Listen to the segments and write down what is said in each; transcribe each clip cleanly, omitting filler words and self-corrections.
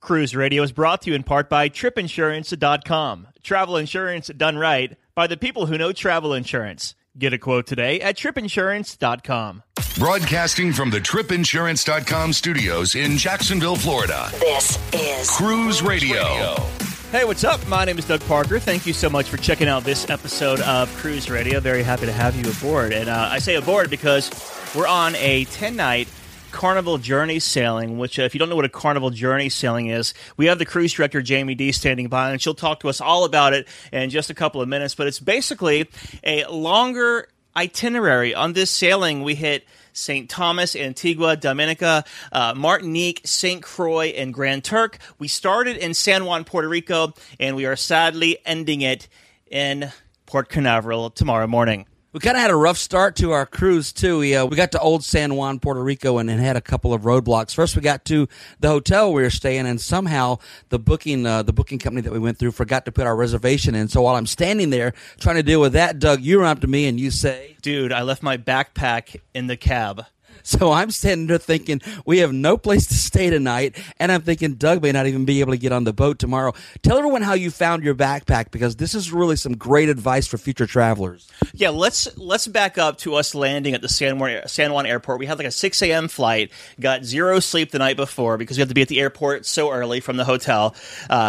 Cruise Radio is brought to you in part by TripInsurance.com. Travel insurance done right by the people who know travel insurance. Get a quote today at TripInsurance.com. Broadcasting from the TripInsurance.com studios in Jacksonville, Florida. This is Cruise Radio. Hey, what's up? My name is Doug Parker. Thank you so much for checking out this episode of Cruise Radio. Very happy to have you aboard. And I say aboard because we're on a 10-night Carnival Journey sailing, which if you don't know what a Carnival Journey sailing is, we have the cruise director, Jamie D, standing by, and she'll talk to us all about it in just a couple of minutes. But it's basically a longer itinerary. On this sailing, we hit St. Thomas, Antigua, Dominica, Martinique, St. Croix, and Grand Turk. We started in San Juan, Puerto Rico, and we are sadly ending it in Port Canaveral tomorrow morning. We kind of had a rough start to our cruise, too. We got to Old San Juan, Puerto Rico, and had a couple of roadblocks. First, we got to the hotel we were staying, and somehow the booking company that we went through forgot to put our reservation in. So while I'm standing there trying to deal with that, Doug, you run up to me and you say, "Dude, I left my backpack in the cab." So I'm standing there thinking, we have no place to stay tonight, and I'm thinking Doug may not even be able to get on the boat tomorrow. Tell everyone how you found your backpack, because this is really some great advice for future travelers. Yeah, let's back up to us landing at the San Juan Airport. We had like a 6 a.m. flight, got zero sleep the night before because we had to be at the airport so early from the hotel.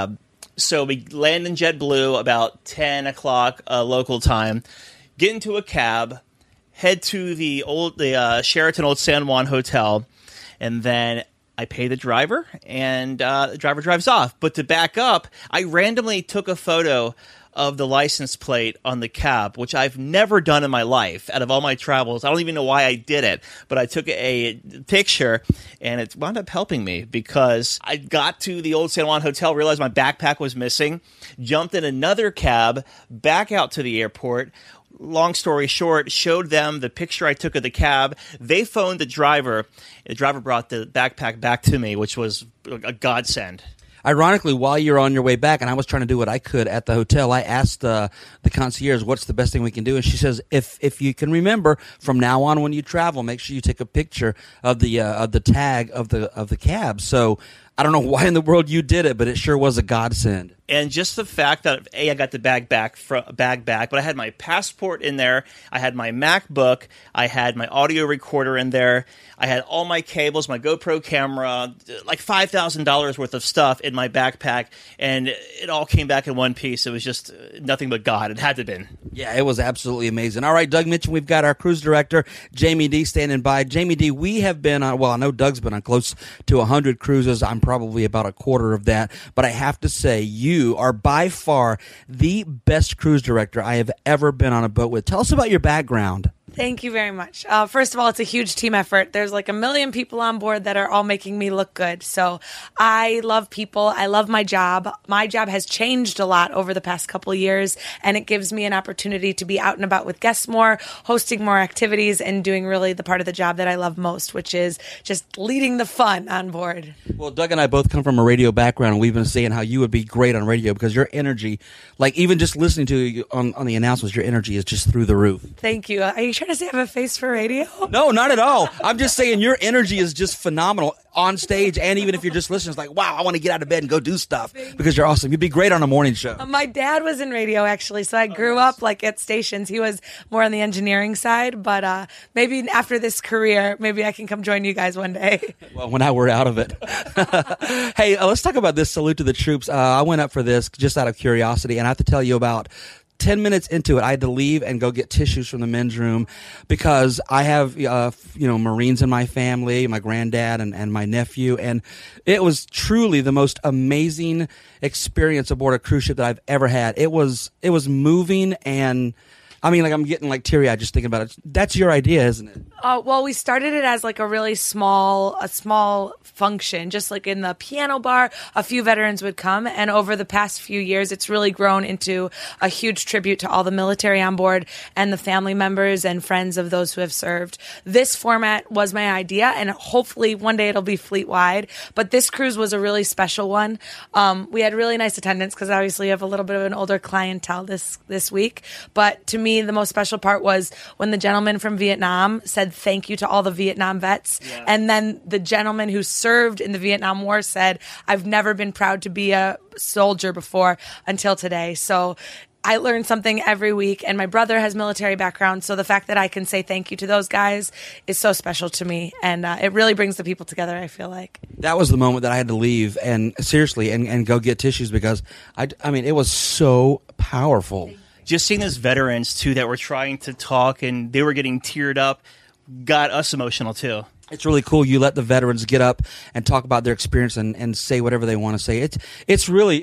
So we land in JetBlue about 10 o'clock local time, get into a cab, head to the Sheraton Old San Juan Hotel, and then I pay the driver, and the driver drives off. But to back up, I randomly took a photo of the license plate on the cab, which I've never done in my life. Out of all my travels, I don't even know why I did it, but I took a picture, and it wound up helping me because I got to the Old San Juan Hotel, realized my backpack was missing, jumped in another cab, back out to the airport. Long story short, showed them the picture I took of the cab. They phoned the driver. The driver brought the backpack back to me, which was a godsend. Ironically, while you're on your way back, and I was trying to do what I could at the hotel, I asked the concierge, what's the best thing we can do? And she says, if you can remember, from now on when you travel, make sure you take a picture of the tag of the cab. So I don't know why in the world you did it, but it sure was a godsend. And just the fact that, I got the bag back, but I had my passport in there, I had my MacBook, I had my audio recorder in there, I had all my cables, my GoPro camera, like $5,000 worth of stuff in my backpack, and it all came back in one piece. It was just nothing but God. It had to have been. Yeah, it was absolutely amazing. All right, Doug mentioned we've got our cruise director, Jamie D, standing by. Jamie D, we have been on, well, I know Doug's been on close to 100 cruises. I'm probably about a quarter of that, but I have to say, you are by far the best cruise director I have ever been on a boat with. Tell us about your background. Thank you very much. First of all, it's a huge team effort. There's like 1 million people on board that are all making me look good. So I love people. I love my job. My job has changed a lot over the past couple of years, and it gives me an opportunity to be out and about with guests more, hosting more activities, and doing really the part of the job that I love most, which is just leading the fun on board. Well, Doug and I both come from a radio background, and we've been saying how you would be great on radio because your energy, like even just listening to you on the announcements, your energy is just through the roof. Thank you. Are you trying to say I have a face for radio? No, not at all. I'm just saying your energy is just phenomenal on stage, and even if you're just listening, it's like, wow, I want to get out of bed and go do stuff because you're awesome. You'd be great on a morning show. My dad was in radio, actually, so I grew up like at stations. He was more on the engineering side, but maybe after this career, maybe I can come join you guys one day. Well, when we're out of it. Hey, let's talk about this Salute to the Troops. I went up for this just out of curiosity, and I have to tell you about 10 minutes into it, I had to leave and go get tissues from the men's room because I have, Marines in my family, my granddad and my nephew. And it was truly the most amazing experience aboard a cruise ship that I've ever had. It was moving, and I mean, like, I'm getting like teary-eyed just thinking about it. That's your idea, isn't it? Well, we started it as like a really small function, just like in the piano bar. A few veterans would come, and over the past few years, it's really grown into a huge tribute to all the military on board and the family members and friends of those who have served. This format was my idea, and hopefully one day it'll be fleet-wide. But this cruise was a really special one. We had really nice attendance because obviously you have a little bit of an older clientele this week. But to me, me, the most special part was when the gentleman from Vietnam said thank you to all the Vietnam vets. Yeah. And then the gentleman who served in the Vietnam War said, I've never been proud to be a soldier before until today. So I learn something every week, and my brother has military background, so the fact that I can say thank you to those guys is so special to me, and it really brings the people together, I feel like. That was the moment that I had to leave and seriously and go get tissues because I mean it was so powerful. Just seeing those veterans, too, that were trying to talk and they were getting teared up got us emotional, too. It's really cool. You let the veterans get up and talk about their experience and say whatever they want to say. It's really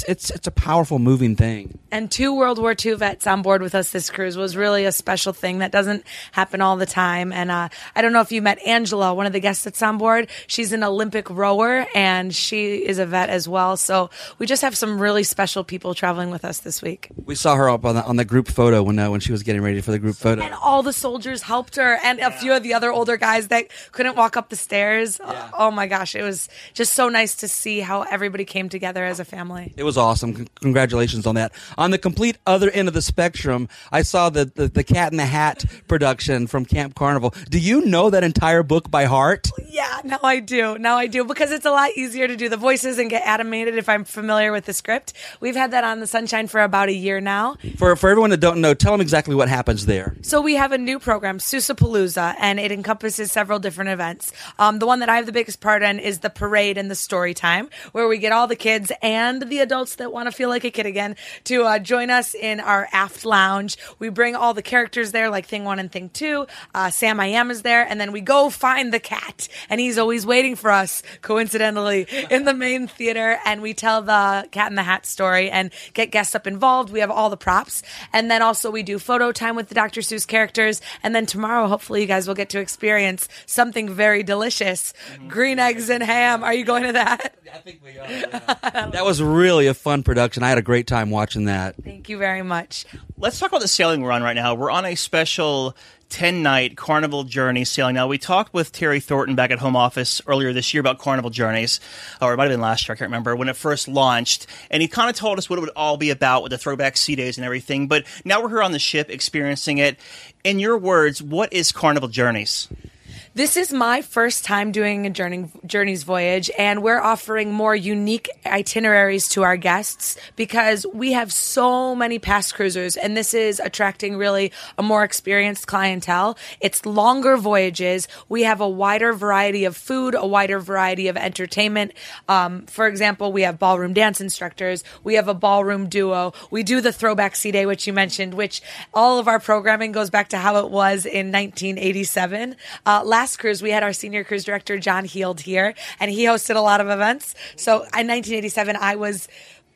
a powerful, moving thing. And 2 World War II vets on board with us this cruise was really a special thing that doesn't happen all the time. And I don't know if you met Angela, one of the guests that's on board. She's an Olympic rower, and she is a vet as well. So we just have some really special people traveling with us this week. We saw her up on the group photo when she was getting ready for the group photo. And all the soldiers helped her, and a few of the other older guys that couldn't walk up the stairs. Yeah. Oh my gosh, it was just so nice to see how everybody came together as a family. It was awesome. Congratulations on that. On the complete other end of the spectrum, I saw the Cat in the Hat production from Camp Carnival. Do you know that entire book by heart? Yeah, now I do, because it's a lot easier to do the voices and get animated if I'm familiar with the script. We've had that on the Sunshine for about a year now. For everyone that don't know, tell them exactly what happens there. So we have a new program, Susapalooza, and it encompasses several different events. The one that I have the biggest part in is the parade and the story time, where we get all the kids and the adults that want to feel like a kid again to join us in our aft lounge. We bring all the characters there, like Thing 1 and Thing 2. Sam I Am is there, and then we go find the cat, and he's always waiting for us, coincidentally, in the main theater, and we tell the Cat in the Hat story and get guests up involved. We have all the props, and then also we do photo time with the Dr. Seuss characters, and then tomorrow, hopefully, you guys will get to experience something very delicious. Green eggs and ham. Are you going to that? I think we are. Yeah. That was really a fun production. I had a great time watching that. Thank you very much. Let's talk about the sailing we're on right now. We're on a special 10-night Carnival Journey sailing. Now, we talked with Terry Thornton back at home office earlier this year about Carnival Journeys, or it might have been last year, I can't remember, when it first launched. And he kind of told us what it would all be about with the throwback sea days and everything. But now we're here on the ship experiencing it. In your words, what is Carnival Journeys? This is my first time doing a Journeys voyage, and we're offering more unique itineraries to our guests because we have so many past cruisers, and this is attracting really a more experienced clientele. It's longer voyages. We have a wider variety of food, a wider variety of entertainment. For example, we have ballroom dance instructors. We have a ballroom duo. We do the Throwback Sea Day, which you mentioned, which all of our programming goes back to how it was in 1987. Last cruise, we had our senior cruise director, John Heald, here, and he hosted a lot of events. So in 1987, I was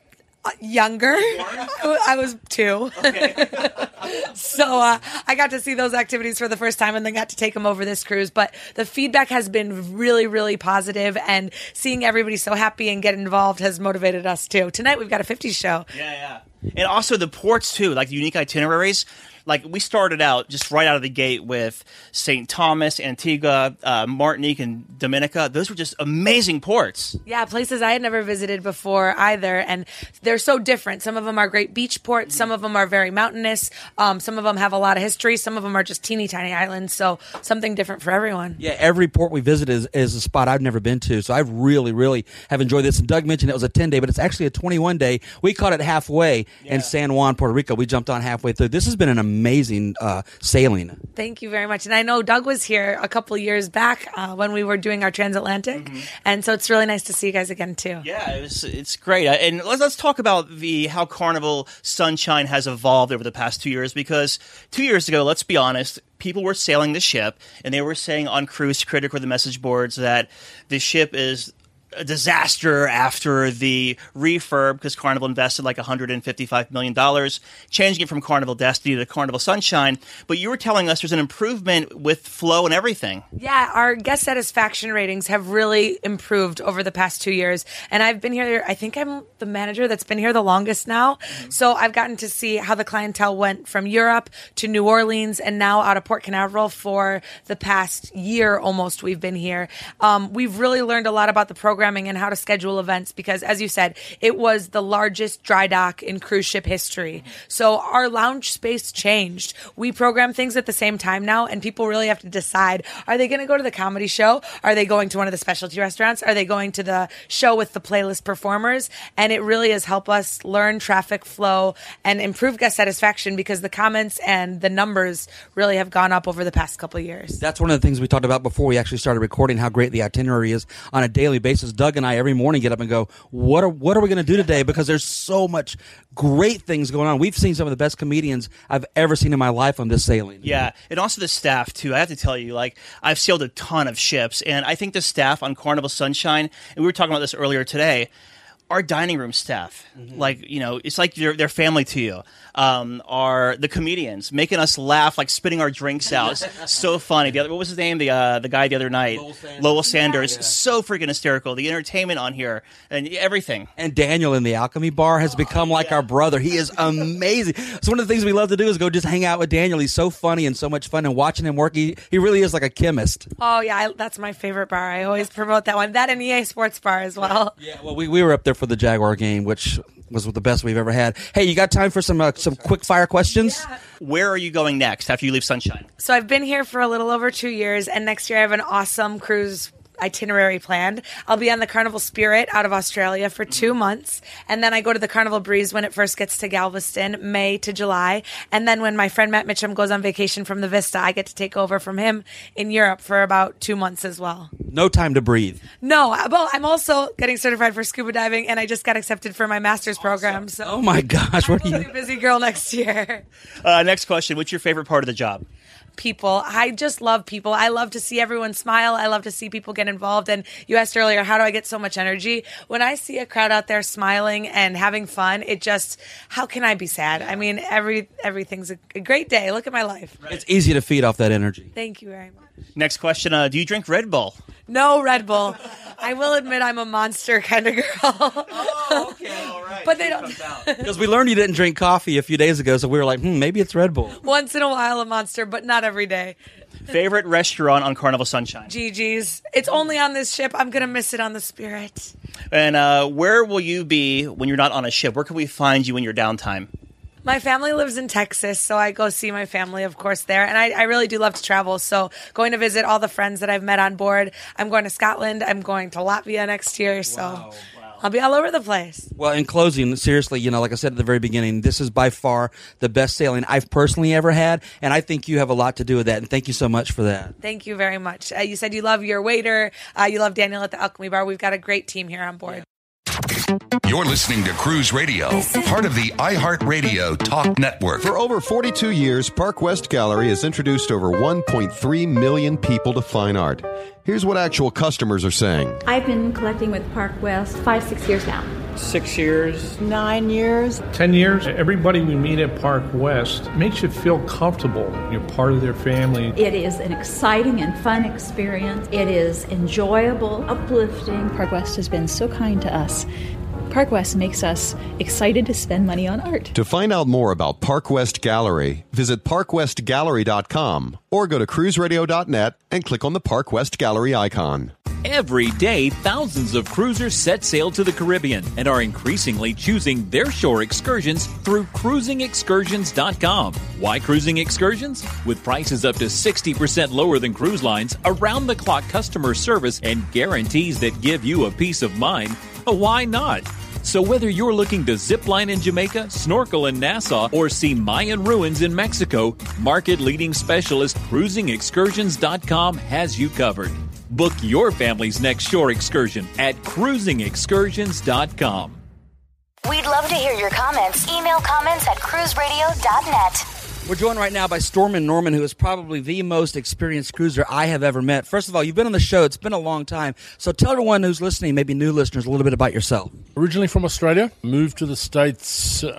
younger. I was 2. Okay. So I got to see those activities for the first time and then got to take them over this cruise. But the feedback has been really, really positive, and seeing everybody so happy and get involved has motivated us too. Tonight we've got a 50s show. Yeah. And also the ports, too, like the unique itineraries. Like, we started out just right out of the gate with St. Thomas, Antigua, Martinique, and Dominica. Those were just amazing ports. Yeah, places I had never visited before either, and they're so different. Some of them are great beach ports. Some of them are very mountainous. Some of them have a lot of history. Some of them are just teeny tiny islands, so something different for everyone. Yeah, every port we visit is a spot I've never been to, so I really, really have enjoyed this. And Doug mentioned it was a 10-day, but it's actually a 21-day. We caught it halfway in San Juan, Puerto Rico. We jumped on halfway through. This has been an amazing sailing. Thank you very much. And I know Doug was here a couple years back when we were doing our transatlantic, and so it's really nice to see you guys again too. Yeah, it's great. And let's talk about how Carnival Sunshine has evolved over the past 2 years, because 2 years ago, let's be honest, people were sailing the ship, and they were saying on Cruise Critic or the message boards that the ship is a disaster after the refurb, because Carnival invested like $155 million, changing it from Carnival Destiny to Carnival Sunshine. But you were telling us there's an improvement with flow and everything. Yeah, our guest satisfaction ratings have really improved over the past 2 years. And I've been here, I think I'm the manager that's been here the longest now. So I've gotten to see how the clientele went from Europe to New Orleans and now out of Port Canaveral for the past year almost we've been here. We've really learned a lot about the program programming and how to schedule events because, as you said, it was the largest dry dock in cruise ship history. So our lounge space changed. We program things at the same time now, and people really have to decide, are they going to go to the comedy show? Are they going to one of the specialty restaurants? Are they going to the show with the playlist performers? And it really has helped us learn traffic flow and improve guest satisfaction because the comments and the numbers really have gone up over the past couple of years. That's one of the things we talked about before we actually started recording, how great the itinerary is on a daily basis. Doug and I every morning get up and go, what are we going to do today? Because there's so much great things going on. We've seen some of the best comedians I've ever seen in my life on this sailing. Yeah, and also the staff, too. I have to tell you, like, I've sailed a ton of ships, and I think the staff on Carnival Sunshine, and we were talking about this earlier today, our dining room staff, like, you know, it's like they're family to you. Are the comedians making us laugh, like spitting our drinks out? So funny. What was his name? The guy the other night, Lowell Sanders. Yeah. So freaking hysterical. The entertainment on here and everything. And Daniel in the Alchemy Bar has become like our brother. He is amazing. So one of the things we love to do is go just hang out with Daniel. He's so funny and so much fun, and watching him work, he really is like a chemist. Oh yeah, that's my favorite bar. I always promote that one. That and EA Sports Bar as well. Yeah, well, we were up there for the Jaguar game, which was the best we've ever had. Hey, you got time for some quick fire questions? Yeah. Where are you going next after you leave Sunshine? So I've been here for a little over 2 years, and next year I have an awesome cruise itinerary planned. I'll be on the Carnival Spirit out of Australia for 2 months, and then I go to the Carnival Breeze when it first gets to Galveston, May to July, and then when my friend Matt Mitchum goes on vacation from the Vista, I get to take over from him in Europe for about 2 months as well. No time to breathe. No, well, I'm also getting certified for scuba diving, and I just got accepted for my master's program. So oh my gosh, what are I'm a you? really busy girl next year. Next question. What's your favorite part of the job? People. I just love people. I love to see everyone smile. I love to see people get involved. And you asked earlier, how do I get so much energy? When I see a crowd out there smiling and having fun, it just, how can I be sad? I mean, everything's a great day. Look at my life. It's easy to feed off that energy. Thank you very much. Next question. Do you drink Red Bull? No Red Bull. I will admit I'm a Monster kind of girl. Oh, okay. All right. But they don't. Because we learned you didn't drink coffee a few days ago, so we were like, maybe it's Red Bull. Once in a while a Monster, but not every day. Favorite restaurant on Carnival Sunshine? Gigi's. It's only on this ship. I'm going to miss it on the Spirit. And where will you be when you're not on a ship? Where can we find you in your downtime? My family lives in Texas, so I go see my family, of course, there. And I really do love to travel, so going to visit all the friends that I've met on board. I'm going to Scotland. I'm going to Latvia next year, so I'll be all over the place. Well, in closing, seriously, like I said at the very beginning, this is by far the best sailing I've personally ever had, and I think you have a lot to do with that, and thank you so much for that. Thank you very much. You said you love your waiter. You love Daniel at the Alchemy Bar. We've got a great team here on board. You're listening to Cruise Radio, part of the iHeartRadio Talk Network. For over 42 years, Park West Gallery has introduced over 1.3 million people to fine art. Here's what actual customers are saying. I've been collecting with Park West 5-6 years now. 6 years. 9 years. 10 years. Everybody we meet at Park West makes you feel comfortable. You're part of their family. It is an exciting and fun experience. It is enjoyable, uplifting. Park West has been so kind to us. Park West makes us excited to spend money on art. To find out more about Park West Gallery, visit parkwestgallery.com or go to cruiseradio.net and click on the Park West Gallery icon. Every day, thousands of cruisers set sail to the Caribbean and are increasingly choosing their shore excursions through cruisingexcursions.com. Why cruising excursions? With prices up to 60% lower than cruise lines, around-the-clock customer service, and guarantees that give you a peace of mind, why not? So whether you're looking to zipline in Jamaica, snorkel in Nassau, or see Mayan ruins in Mexico, market-leading specialist cruisingexcursions.com has you covered. Book your family's next shore excursion at cruisingexcursions.com. We'd love to hear your comments. Email comments at cruiseradio.net. We're joined right now by Stormin Norman, who is probably the most experienced cruiser I have ever met. First of all, you've been on the show. It's been a long time. So tell everyone who's listening, maybe new listeners, a little bit about yourself. Originally from Australia, moved to the States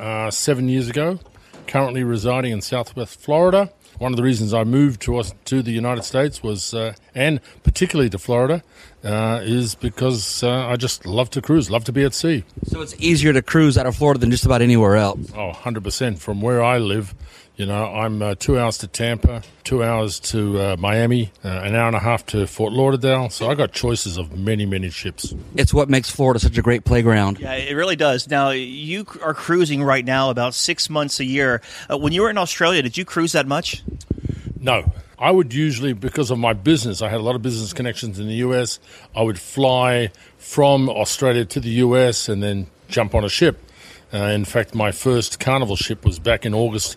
7 years ago, currently residing in Southwest Florida. One of the reasons I moved to the United States was, and particularly to Florida, is because I just love to cruise, love to be at sea. So it's easier to cruise out of Florida than just about anywhere else. Oh, 100%. From where I live, I'm 2 hours to Tampa, 2 hours to Miami, an hour and a half to Fort Lauderdale. So I got choices of many, many ships. It's what makes Florida such a great playground. Yeah, it really does. Now, you are cruising right now about 6 months a year. When you were in Australia, did you cruise that much? No. I would usually, because of my business, I had a lot of business connections in the US, I would fly from Australia to the US and then jump on a ship. In fact, my first Carnival ship was back in August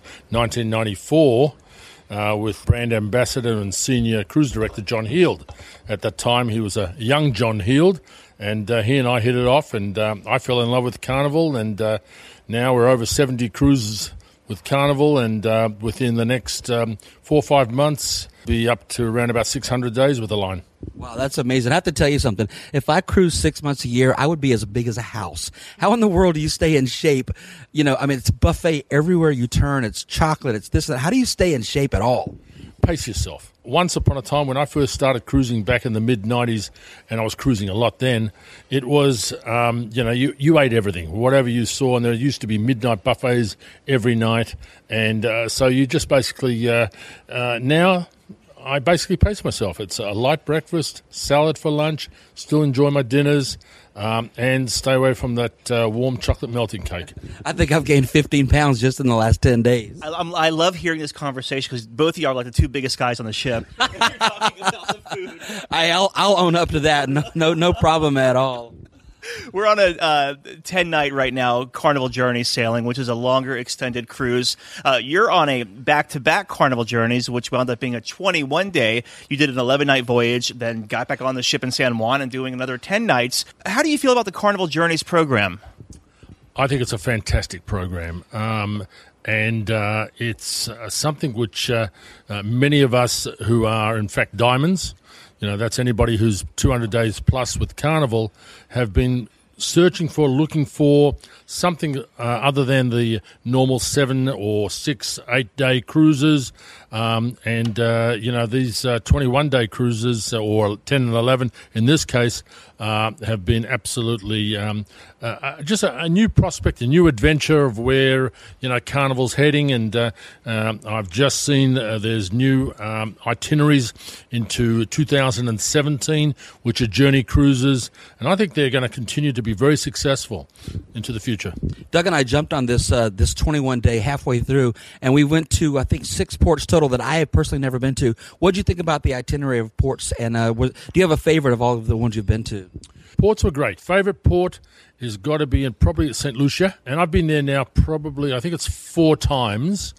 1994 with brand ambassador and senior cruise director John Heald. At that time, he was a young John Heald, and he and I hit it off, and I fell in love with Carnival, and now we're over 70 cruises with Carnival, and within the next 4 or 5 months, be up to around about 600 days with the line. Wow, that's amazing. I have to tell you something. If I cruise 6 months a year, I would be as big as a house. How in the world do you stay in shape? It's buffet everywhere you turn. It's chocolate. It's this and that. How do you stay in shape at all? Pace yourself. Once upon a time, when I first started cruising back in the mid-90s, and I was cruising a lot then, it was, you ate everything, whatever you saw, and there used to be midnight buffets every night, and so you just basically, now I basically pace myself. It's a light breakfast, salad for lunch, still enjoy my dinners, and stay away from that warm chocolate melting cake. I think I've gained 15 pounds just in the last 10 days. I love hearing this conversation because both of you are like the two biggest guys on the ship. You're talking about the food. I'll own up to that. No problem at all. We're on a 10-night right now Carnival Journeys sailing, which is a longer extended cruise. You're on a back-to-back Carnival Journeys, which wound up being a 21-day. You did an 11-night voyage, then got back on the ship in San Juan and doing another 10 nights. How do you feel about the Carnival Journeys program? I think it's a fantastic program. And it's something which many of us who are, in fact, diamonds, that's anybody who's 200 days plus with Carnival, have been looking for something other than the normal 7 or 6, 8 day cruises. These 21-day cruises, or 10 and 11 in this case, have been absolutely just a new prospect, a new adventure of where Carnival's heading. And I've just seen there's new itineraries into 2017, which are journey cruises, and I think they're going to continue to be very successful into the future. Doug and I jumped on this 21-day halfway through, and we went to, I think, 6 ports total that I have personally never been to. What did you think about the itinerary of ports, and do you have a favorite of all of the ones you've been to? Ports were great. Favorite port has got to be probably St. Lucia, and I've been there now probably, I think it's 4 times.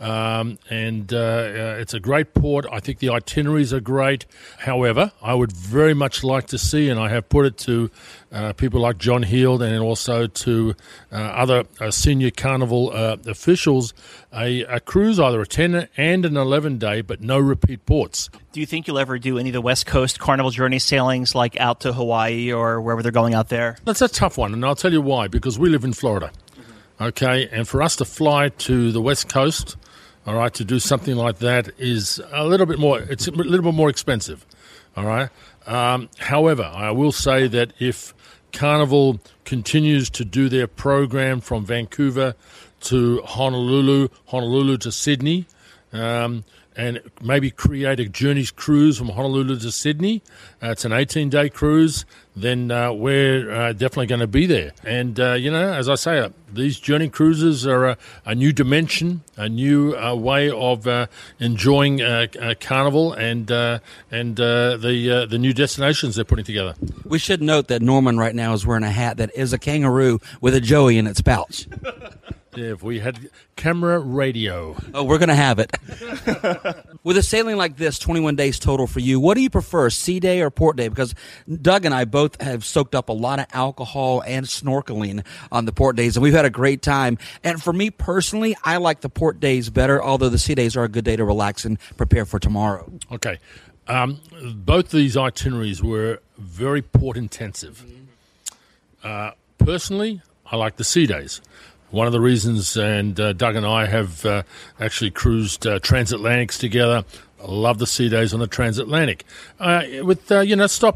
It's a great port. I think the itineraries are great. However, I would very much like to see, and I have put it to people like John Heald and also to other senior Carnival officials, a cruise, either a 10 and an 11-day, but no repeat ports. Do you think you'll ever do any of the West Coast Carnival Journey sailings, like out to Hawaii or wherever they're going out there? That's a tough one, and I'll tell you why. Because we live in Florida, okay, and for us to fly to the West Coast, all right, to do something like that is a little bit more. It's a little bit more expensive. All right. However, I will say that if Carnival continues to do their program from Vancouver to Honolulu to Sydney, and maybe create a Journeys cruise from Honolulu to Sydney, it's an 18-day cruise, then we're definitely going to be there. And, as I say, these journey cruises are a new dimension, a new way of enjoying Carnival and the new destinations they're putting together. We should note that Norman right now is wearing a hat that is a kangaroo with a joey in its pouch. Yeah, if we had camera radio. Oh, we're going to have it. With a sailing like this, 21 days total for you, what do you prefer, sea day or port day? Because Doug and I both have soaked up a lot of alcohol and snorkeling on the port days, and we've had a great time. And for me personally, I like the port days better, although the sea days are a good day to relax and prepare for tomorrow. Okay. Both these itineraries were very port intensive. Personally, I like the sea days. One of the reasons, and Doug and I have actually cruised transatlantics together. I love the sea days on the transatlantic with stops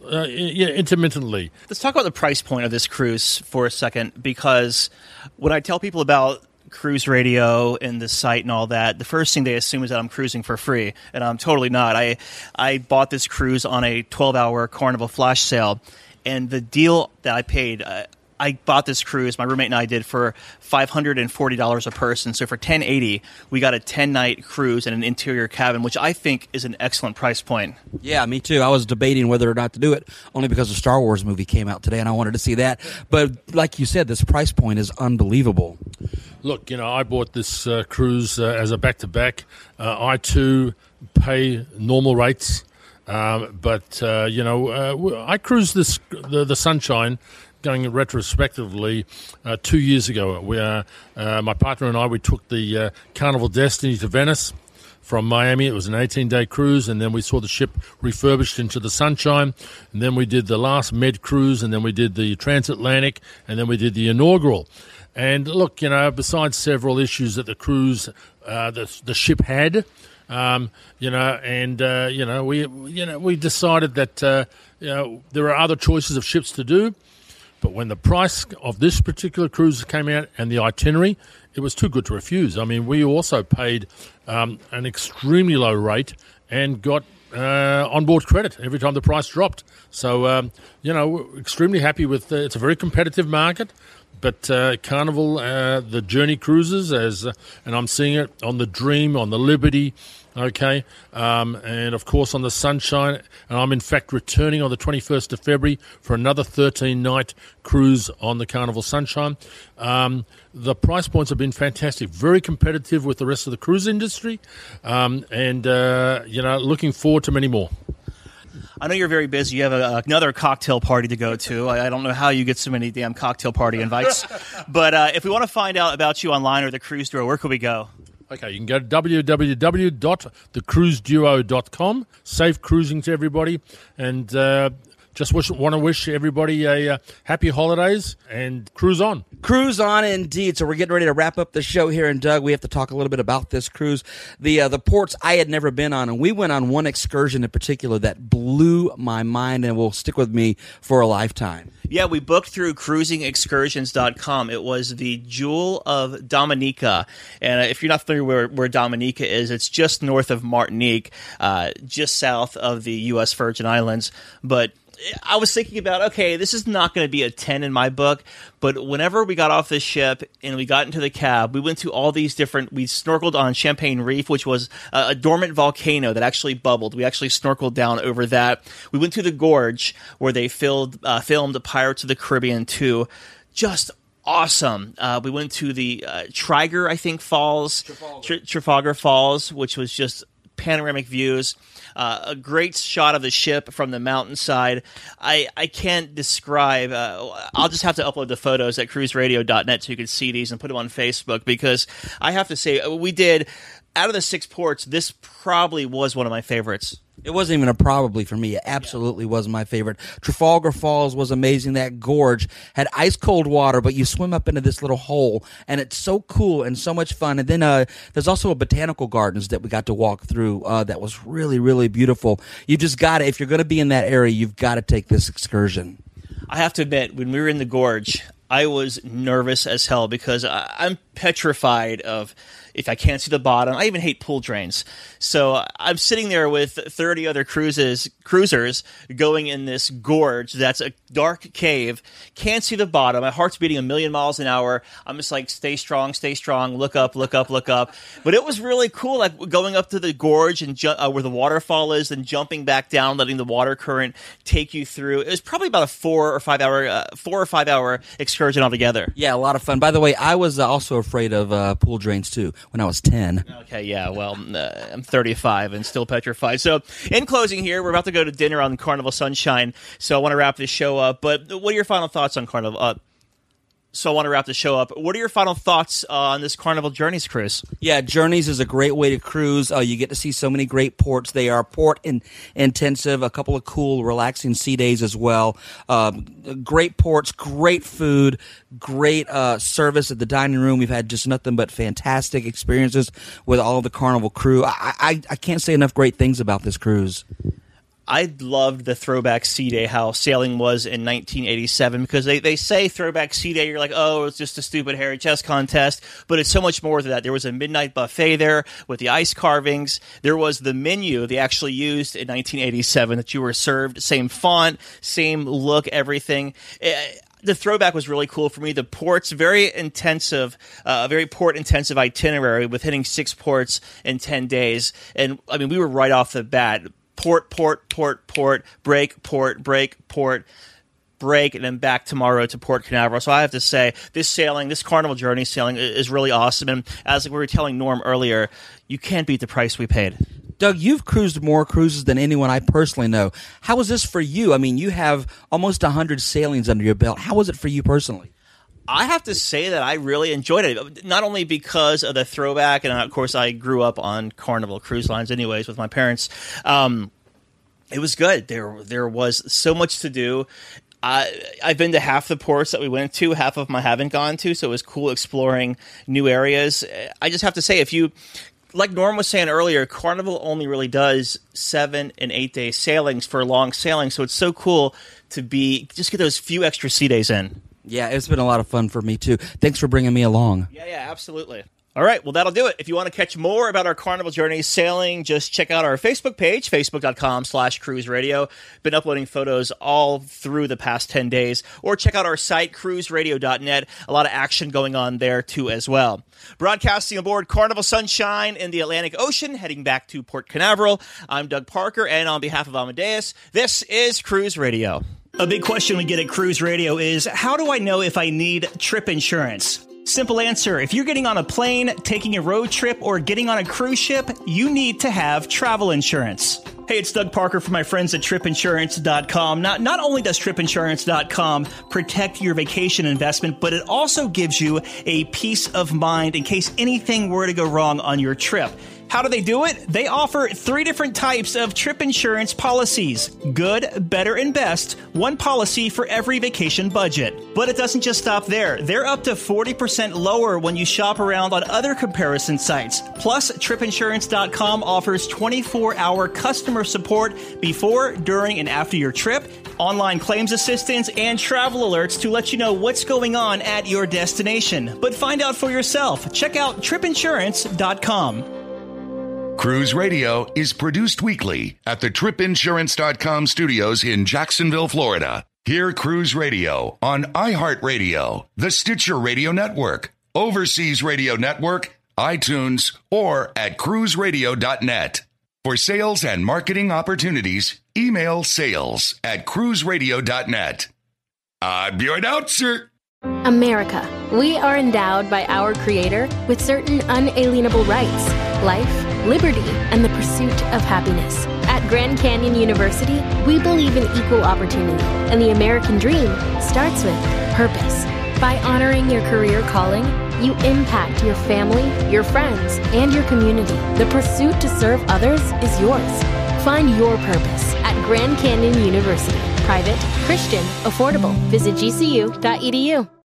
intermittently. Let's talk about the price point of this cruise for a second, because when I tell people about Cruise Radio and the site and all that, the first thing they assume is that I'm cruising for free, and I'm totally not. I bought this cruise on a 12-hour Carnival flash sale, and the deal that I paid, I bought this cruise, my roommate and I did, for $540 a person. So for $1,080, we got a 10-night cruise and an interior cabin, which I think is an excellent price point. Yeah, me too. I was debating whether or not to do it, only because the Star Wars movie came out today, and I wanted to see that. But like you said, this price point is unbelievable. Look, I bought this cruise as a back-to-back. I, too, pay normal rates. But I cruised the Sunshine, going retrospectively, 2 years ago. My partner and I, we took the Carnival Destiny to Venice from Miami. It was an 18-day cruise, and then we saw the ship refurbished into the Sunshine, and then we did the last Med cruise, and then we did the Transatlantic, and then we did the inaugural. And look, besides several issues that the cruise, the ship had, we decided that there are other choices of ships to do. But when the price of this particular cruise came out and the itinerary, it was too good to refuse. I mean, we also paid an extremely low rate and got onboard credit every time the price dropped. So, we're extremely happy with it's a very competitive market. But Carnival, the Journey cruises, and I'm seeing it on the Dream, on the Liberty, okay, and of course on the Sunshine. And I'm in fact returning on the 21st of February for another 13-night cruise on the Carnival Sunshine. The price points have been fantastic, very competitive with the rest of the cruise industry, and looking forward to many more. I know you're very busy. You have another cocktail party to go to. I don't know how you get so many damn cocktail party invites. But if we want to find out about you online or the Cruise Duo, where can we go? Okay, you can go to www.thecruiseduo.com. Safe cruising to everybody. And just want to wish everybody a happy holidays and cruise on. Cruise on, indeed. So we're getting ready to wrap up the show here, and Doug, we have to talk a little bit about this cruise. The ports I had never been on, and we went on one excursion in particular that blew my mind and will stick with me for a lifetime. Yeah, we booked through cruisingexcursions.com. It was the Jewel of Dominica. And if you're not familiar where Dominica is, it's just north of Martinique, just south of the U.S. Virgin Islands. But I was thinking about, okay, this is not going to be a 10 in my book, but whenever we got off the ship and we got into the cab, we went to all these we snorkeled on Champagne Reef, which was a dormant volcano that actually bubbled. We actually snorkeled down over that. We went to the Gorge where they filmed Pirates of the Caribbean 2. Just awesome. We went to the Trafalgar, I think, Falls, Trafalgar Falls, which was just panoramic views. A great shot of the ship from the mountainside. I can't describe. I'll just have to upload the photos at cruiseradio.net so you can see these and put them on Facebook, because I have to say, we did, out of the 6 ports, this probably was one of my favorites. It wasn't even a probably for me. It absolutely was my favorite. Trafalgar Falls was amazing. That gorge had ice cold water, but you swim up into this little hole, and it's so cool and so much fun. And then there's also a botanical gardens that we got to walk through that was really, really beautiful. You just got to, if you're going to be in that area, you've got to take this excursion. I have to admit, when we were in the gorge, I was nervous as hell because I'm petrified of if I can't see the bottom. I even hate pool drains. So I'm sitting there with 30 other cruisers going in this gorge that's a dark cave, can't see the bottom. My heart's beating 1,000,000 miles an hour. I'm just like, stay strong, look up. But it was really cool, like going up to the gorge and where the waterfall is and jumping back down, letting the water current take you through. It was probably about a 4 or 5 hour excursion altogether. Yeah, a lot of fun. By the way, I was also afraid of pool drains too when I was 10. Okay, yeah, well, I'm 35 and still petrified. So, in closing here, we're about to go to dinner on Carnival Sunshine, so I want to wrap this show up. But what are your final thoughts on Carnival? What are your final thoughts on this Carnival Journeys cruise? Yeah, Journeys is a great way to cruise. You get to see so many great ports. They are port intensive, a couple of cool, relaxing sea days as well. Great ports, great food, great service at the dining room. We've had just nothing but fantastic experiences with all of the Carnival crew. I can't say enough great things about this cruise. I loved the throwback sea day, how sailing was in 1987, because they say throwback sea day, you're like, oh, it's just a stupid hairy chest contest, but it's so much more than that. There was a midnight buffet there with the ice carvings. There was the menu they actually used in 1987 that you were served, same font, same look, everything. The throwback was really cool for me. The ports, very port-intensive itinerary with hitting 6 ports in 10 days. And, I mean, we were right off the bat. Port, break, port, break, port, break, and then back tomorrow to Port Canaveral. So I have to say, this Carnival Journey sailing is really awesome. And as we were telling Norm earlier, you can't beat the price we paid. Doug, you've cruised more cruises than anyone I personally know. How was this for you? I mean, you have almost 100 sailings under your belt. How was it for you personally? I have to say that I really enjoyed it, not only because of the throwback, and of course I grew up on Carnival Cruise Lines anyways with my parents. It was good. There was so much to do. I've been to half the ports that we went to, half of them I haven't gone to, so it was cool exploring new areas. I just have to say, like Norm was saying earlier, Carnival only really does 7 and 8 day sailings for long sailing, so it's so cool to just get those few extra sea days in. Yeah, it's been a lot of fun for me, too. Thanks for bringing me along. Yeah, absolutely. All right, well, that'll do it. If you want to catch more about our Carnival Journey sailing, just check out our Facebook page, facebook.com/Cruise Radio. Been uploading photos all through the past 10 days. Or check out our site, cruiseradio.net. A lot of action going on there, too, as well. Broadcasting aboard Carnival Sunshine in the Atlantic Ocean, heading back to Port Canaveral. I'm Doug Parker, and on behalf of Amadeus, this is Cruise Radio. A big question we get at Cruise Radio is, how do I know if I need trip insurance? Simple answer. If you're getting on a plane, taking a road trip, or getting on a cruise ship, you need to have travel insurance. Hey, it's Doug Parker from my friends at tripinsurance.com. Not only does tripinsurance.com protect your vacation investment, but it also gives you a peace of mind in case anything were to go wrong on your trip. How do they do it? They offer 3 different types of trip insurance policies. Good, better, and best. One policy for every vacation budget. But it doesn't just stop there. They're up to 40% lower when you shop around on other comparison sites. Plus, tripinsurance.com offers 24-hour customer support before, during, and after your trip, online claims assistance, and travel alerts to let you know what's going on at your destination. But find out for yourself. Check out tripinsurance.com. Cruise Radio is produced weekly at the TripInsurance.com studios in Jacksonville, Florida. Hear Cruise Radio on iHeartRadio, the Stitcher Radio Network, Overseas Radio Network, iTunes, or at cruiseradio.net. For sales and marketing opportunities, email sales@cruiseradio.net. I'm your announcer. America. We are endowed by our Creator with certain unalienable rights, life, liberty, and the pursuit of happiness. At Grand Canyon University, we believe in equal opportunity, and the American dream starts with purpose. By honoring your career calling, you impact your family, your friends, and your community. The pursuit to serve others is yours. Find your purpose at Grand Canyon University. Private, Christian, affordable. Visit gcu.edu.